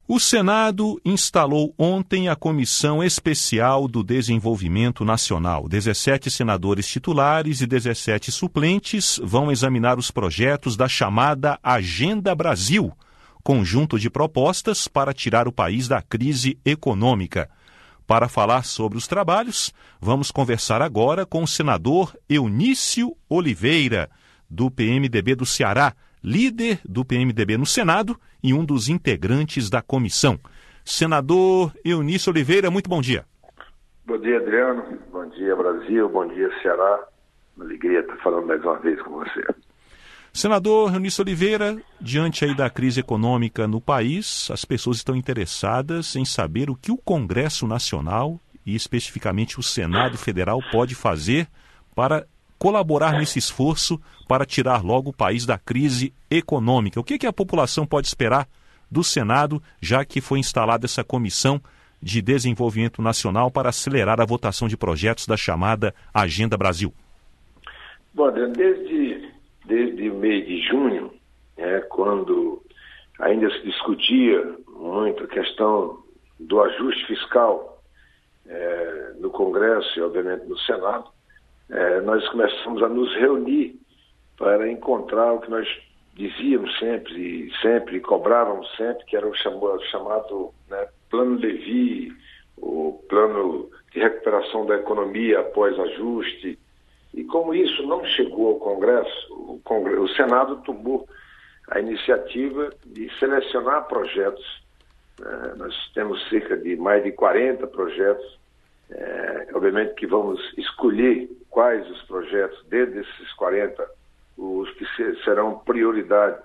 O Senado instalou ontem a Comissão Especial do Desenvolvimento Nacional. 17 senadores titulares e 17 suplentes vão examinar os projetos da chamada Agenda Brasil, conjunto de propostas para tirar o país da crise econômica. Para falar sobre os trabalhos, vamos conversar agora com o senador Eunício Oliveira, do PMDB do Ceará, líder do PMDB no Senado e um dos integrantes da comissão. Senador Eunício Oliveira, muito bom dia. Bom dia, Adriano. Bom dia, Brasil. Bom dia, Ceará. Uma alegria estar falando mais uma vez com você. Senador Eunício Oliveira, diante aí da crise econômica no país, as pessoas estão interessadas em saber o que o Congresso Nacional e especificamente o Senado Federal pode fazer para colaborar nesse esforço para tirar logo o país da crise econômica. O que a população pode esperar do Senado, já que foi instalada essa Comissão de Desenvolvimento Nacional para acelerar a votação de projetos da chamada Agenda Brasil? Bom, desde o mês de junho, quando ainda se discutia muito a questão do ajuste fiscal no Congresso e, obviamente, no Senado, nós começamos a nos reunir para encontrar o que nós dizíamos sempre cobrávamos sempre, que era o chamado Plano Levi, o plano de recuperação da economia após ajuste. E como isso não chegou ao Congresso, o Senado tomou a iniciativa de selecionar projetos. Nós temos cerca de mais de 40 projetos. Obviamente que vamos escolher quais os projetos, desde esses 40, os que terão prioridade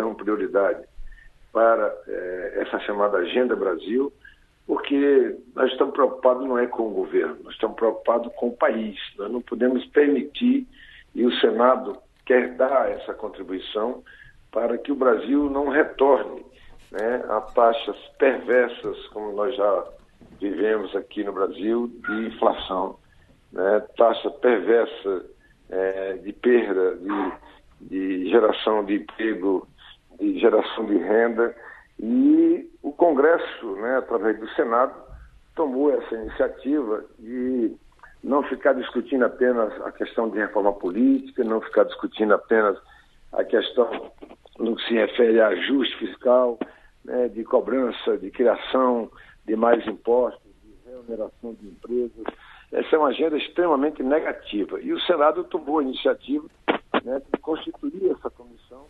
para essa chamada Agenda Brasil, porque nós estamos preocupados não é com o governo, nós estamos preocupados com o país. Nós não podemos permitir, e o Senado quer dar essa contribuição para que o Brasil não retorne a taxas perversas, como nós já vivemos aqui no Brasil, de inflação, taxa perversa de perda, de geração de emprego, de geração de renda. E o Congresso, através do Senado, tomou essa iniciativa de não ficar discutindo apenas a questão de reforma política, não ficar discutindo apenas a questão no que se refere a ajuste fiscal, de cobrança, de criação de mais impostos, de remuneração de empresas. Essa é uma agenda extremamente negativa. E o Senado tomou a iniciativa de constituir essa comissão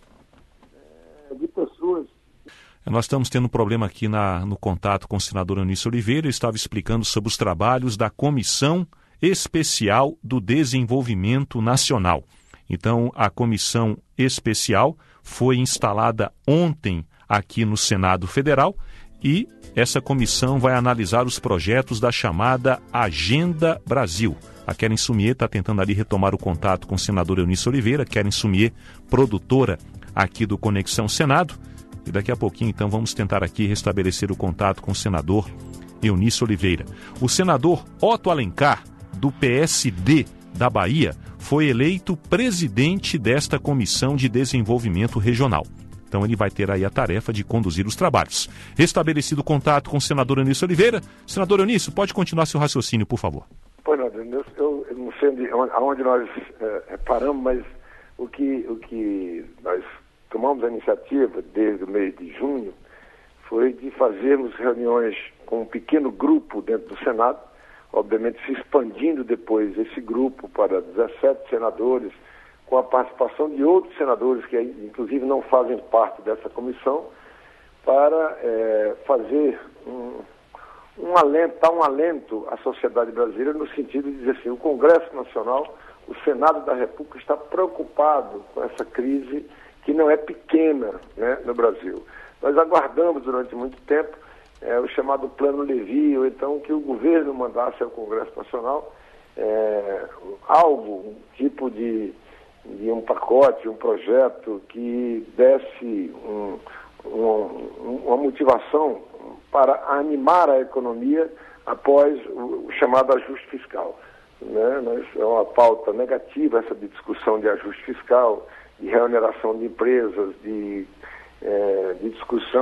de pessoas. Nós estamos tendo um problema aqui no contato com o senador Eunício Oliveira. Ele estava explicando sobre os trabalhos da Comissão Especial do Desenvolvimento Nacional. Então, a Comissão Especial foi instalada ontem aqui no Senado Federal e essa comissão vai analisar os projetos da chamada Agenda Brasil. A Keren Sumier está tentando ali retomar o contato com o senador Eunício Oliveira. Keren Sumier, produtora aqui do Conexão Senado. E daqui a pouquinho, então, vamos tentar aqui restabelecer o contato com o senador Eunício Oliveira. O senador Otto Alencar, do PSD da Bahia, foi eleito presidente desta Comissão de Desenvolvimento Regional. Então ele vai ter aí a tarefa de conduzir os trabalhos. Restabelecido o contato com o senador Eunício Oliveira. Senador Eunício, pode continuar seu raciocínio, por favor. Pois não, eu não sei aonde nós paramos, mas o que nós tomamos a iniciativa desde o mês de junho foi de fazermos reuniões com um pequeno grupo dentro do Senado, obviamente se expandindo depois esse grupo para 17 senadores, com a participação de outros senadores que inclusive não fazem parte dessa comissão, para fazer dar um alento à sociedade brasileira no sentido de dizer assim, o Congresso Nacional, o Senado da República está preocupado com essa crise que não é pequena no Brasil. Nós aguardamos durante muito tempo o chamado Plano Levi, ou então que o governo mandasse ao Congresso Nacional algo, um tipo de um pacote, um projeto que desse uma motivação para animar a economia após o chamado ajuste fiscal. É uma pauta negativa essa discussão de ajuste fiscal, de remuneração de empresas, de discussão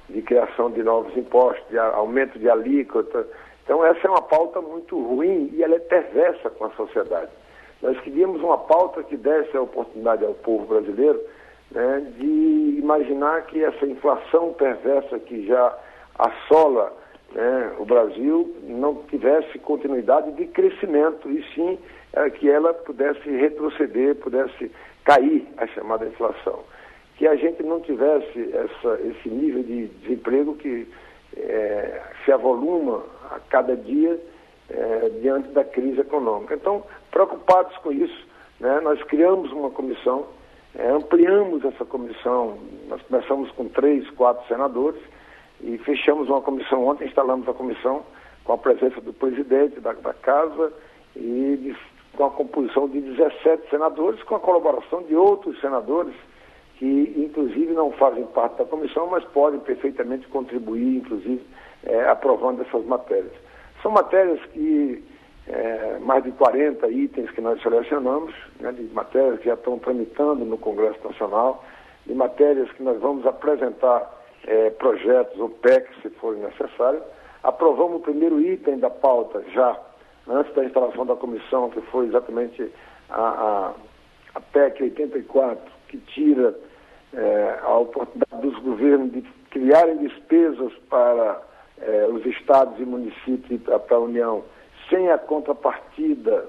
de criação de novos impostos, de aumento de alíquota. Então essa é uma pauta muito ruim e ela é perversa com a sociedade. Nós queríamos uma pauta que desse a oportunidade ao povo brasileiro, né, de imaginar que essa inflação perversa que já assola, né, o Brasil não tivesse continuidade de crescimento, e sim que ela pudesse retroceder, pudesse cair a chamada inflação. Que a gente não tivesse esse nível de desemprego que se avoluma a cada dia diante da crise econômica. Então, preocupados com isso, né, nós criamos uma comissão, ampliamos essa comissão, nós começamos com 3, 4 senadores e fechamos uma comissão ontem, instalamos a comissão com a presença do presidente da Casa e com a composição de 17 senadores, com a colaboração de outros senadores que, inclusive, não fazem parte da comissão, mas podem perfeitamente contribuir, inclusive, aprovando essas matérias. São matérias que, mais de 40 itens que nós selecionamos, né, de matérias que já estão tramitando no Congresso Nacional, de matérias que nós vamos apresentar projetos ou PECs, se forem necessários. Aprovamos o primeiro item da pauta já, antes da instalação da comissão, que foi exatamente a PEC 84, que tira a oportunidade dos governos de criarem despesas para os estados e municípios e para a União, sem a contrapartida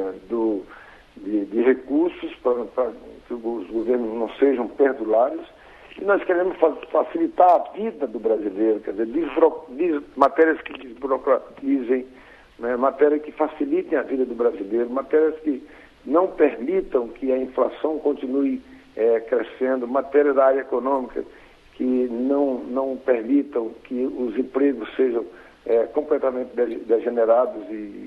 de recursos, para que os governos não sejam perdulários. E nós queremos facilitar a vida do brasileiro, quer dizer, matérias que desburocratizem, né, matérias que facilitem a vida do brasileiro, matérias que não permitam que a inflação continue crescendo, matérias da área econômica que não permitam que os empregos sejam completamente degenerados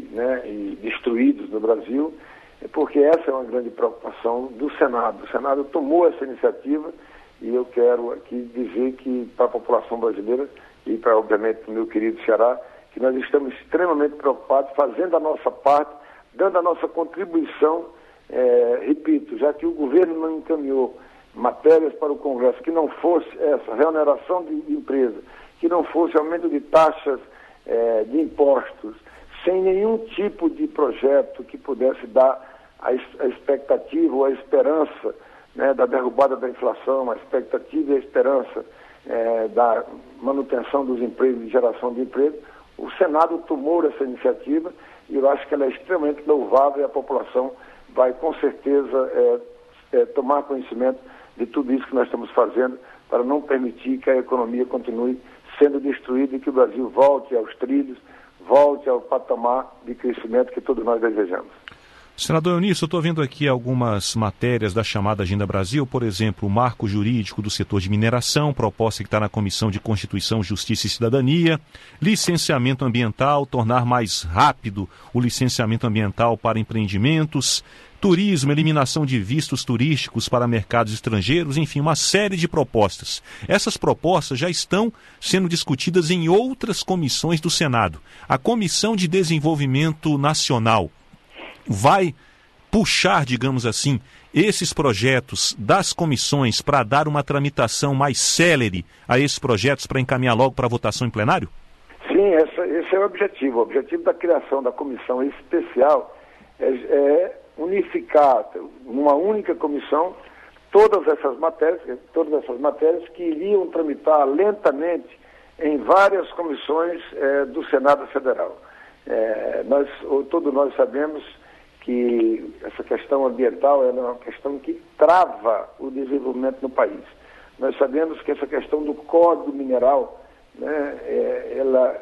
e destruídos no Brasil, porque essa é uma grande preocupação do Senado. O Senado tomou essa iniciativa e eu quero aqui dizer que para a população brasileira e para, obviamente, o meu querido Ceará, que nós estamos extremamente preocupados, fazendo a nossa parte, dando a nossa contribuição, repito, já que o governo não encaminhou matérias para o Congresso que não fosse essa reoneração de empresa, que não fosse aumento de taxas de impostos, sem nenhum tipo de projeto que pudesse dar a expectativa ou a esperança, né, da derrubada da inflação, a expectativa e a esperança da manutenção dos empregos e geração de emprego, o Senado tomou essa iniciativa e eu acho que ela é extremamente louvável e a população vai com certeza tomar conhecimento de tudo isso que nós estamos fazendo para não permitir que a economia continue sendo destruída e que o Brasil volte aos trilhos, volte ao patamar de crescimento que todos nós desejamos. Senador Eunício, eu estou vendo aqui algumas matérias da chamada Agenda Brasil, por exemplo, o marco jurídico do setor de mineração, proposta que está na Comissão de Constituição, Justiça e Cidadania, licenciamento ambiental, tornar mais rápido o licenciamento ambiental para empreendimentos, turismo, eliminação de vistos turísticos para mercados estrangeiros, enfim, uma série de propostas. Essas propostas já estão sendo discutidas em outras comissões do Senado. A Comissão de Desenvolvimento Nacional vai puxar, digamos assim, esses projetos das comissões para dar uma tramitação mais célere a esses projetos para encaminhar logo para a votação em plenário? Sim, esse é o objetivo. O objetivo da criação da comissão especial é unificar numa única comissão todas essas matérias que iriam tramitar lentamente em várias comissões do Senado Federal. Todos nós sabemos que essa questão ambiental é uma questão que trava o desenvolvimento no país. Nós sabemos que essa questão do Código Mineral, né, ela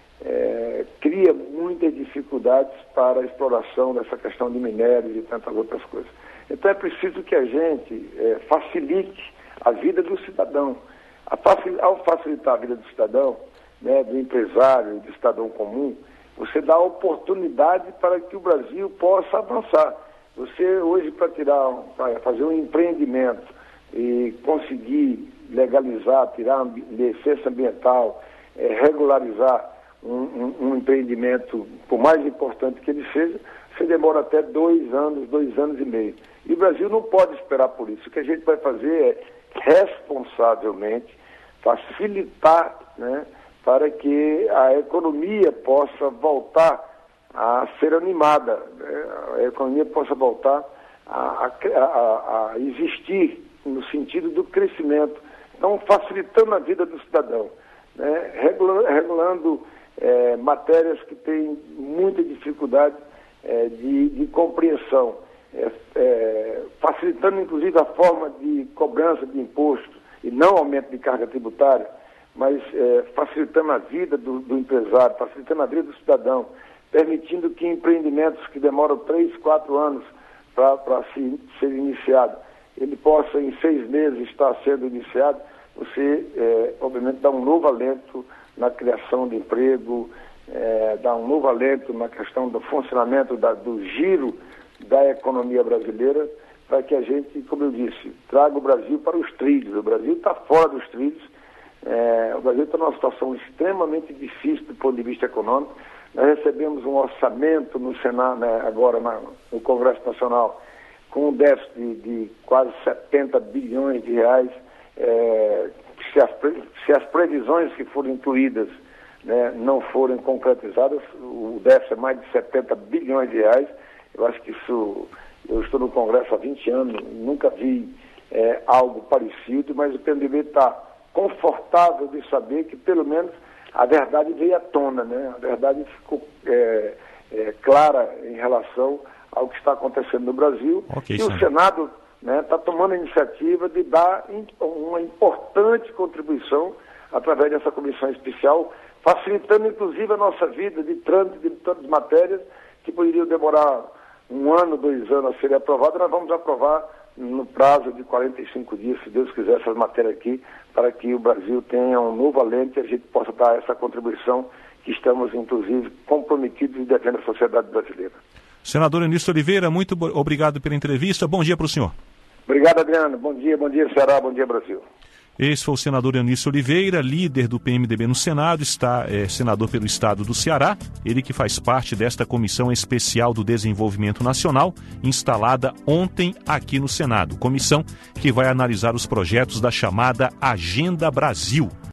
cria muitas dificuldades para a exploração dessa questão de minérios e tantas outras coisas. Então é preciso que a gente facilite a vida do cidadão. Ao facilitar a vida do cidadão, né, do empresário, do cidadão comum, você dá oportunidade para que o Brasil possa avançar. Você hoje, para fazer um empreendimento e conseguir legalizar, tirar licença ambiental, regularizar um empreendimento, por mais importante que ele seja, você demora até 2 anos, 2 anos e meio. E o Brasil não pode esperar por isso. O que a gente vai fazer é, responsavelmente, facilitar, né, para que a economia possa voltar a ser animada, né, a economia possa voltar a existir no sentido do crescimento. Então, facilitando a vida do cidadão, né, regulando matérias que têm muita dificuldade de compreensão, facilitando inclusive a forma de cobrança de imposto e não aumento de carga tributária, mas facilitando a vida do empresário, facilitando a vida do cidadão, permitindo que empreendimentos que demoram 3, 4 anos para ser iniciado, ele possa em 6 meses estar sendo iniciado. Você, obviamente, dá um novo alento na criação de emprego, dá um novo alento na questão do funcionamento do giro da economia brasileira, para que a gente, como eu disse, traga o Brasil para os trilhos. O Brasil está fora dos trilhos, o Brasil está numa situação extremamente difícil do ponto de vista econômico. Nós recebemos um orçamento no Senado, né, agora no Congresso Nacional, com um déficit de quase 70 bilhões de reais. Se as previsões que foram incluídas, né, não forem concretizadas, o déficit é mais de 70 bilhões de reais. Eu acho que isso, eu estou no Congresso há 20 anos, nunca vi algo parecido, mas o PMDB está confortável de saber que pelo menos a verdade veio à tona, né? A verdade ficou clara em relação ao que está acontecendo no Brasil. Okay, e o Senado está tomando a iniciativa de dar uma importante contribuição através dessa comissão especial, facilitando inclusive a nossa vida de trânsito de tantas matérias que poderiam demorar 1 ano, 2 anos a serem aprovadas. Nós vamos aprovar no prazo de 45 dias, se Deus quiser, essas matérias aqui, para que o Brasil tenha um novo alento e a gente possa dar essa contribuição que estamos, inclusive, comprometidos em defender a sociedade brasileira. Senador Eunício Oliveira, muito obrigado pela entrevista. Bom dia para o senhor. Obrigado, Adriano. Bom dia, Ceará, bom dia, Brasil. Esse foi o senador Eunício Oliveira, líder do PMDB no Senado, senador pelo estado do Ceará, ele que faz parte desta Comissão Especial do Desenvolvimento Nacional, instalada ontem aqui no Senado. Comissão que vai analisar os projetos da chamada Agenda Brasil.